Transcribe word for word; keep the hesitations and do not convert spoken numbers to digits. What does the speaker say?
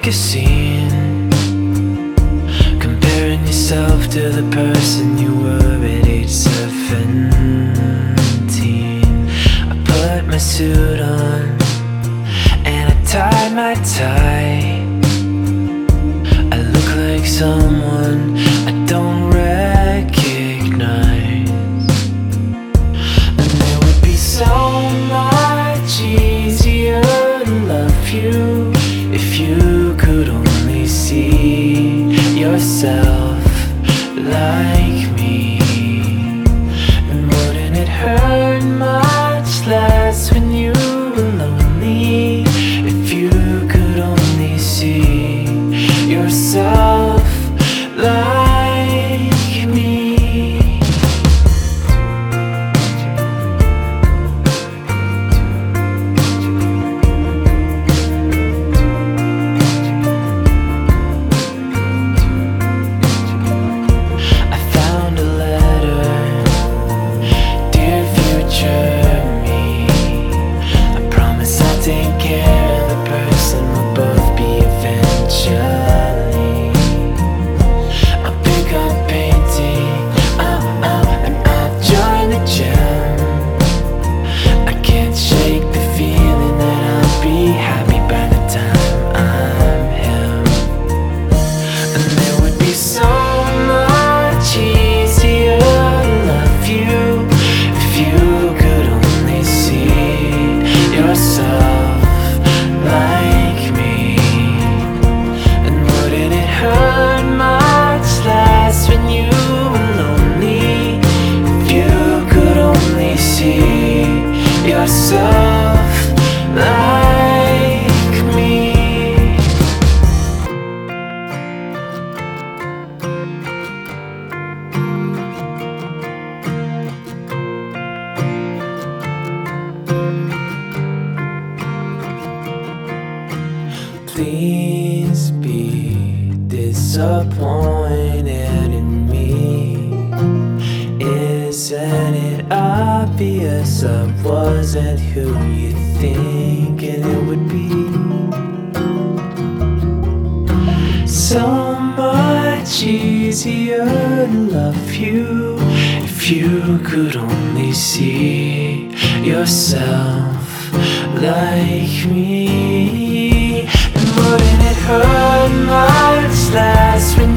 like a scene, comparing yourself to the person you were at age seventeen. I put my suit on and I tied my tie. I look like someone I don't recognize, and it would be so much easier to love you if you could only see yourself like me. And wouldn't it hurt much less when you were lonely if you could only see yourself like me? Yourself like me. Please be disappointed in me. Isn't it obvious I wasn't who you think it would be? So much easier to love you if you could only see yourself like me. And wouldn't it hurt much less when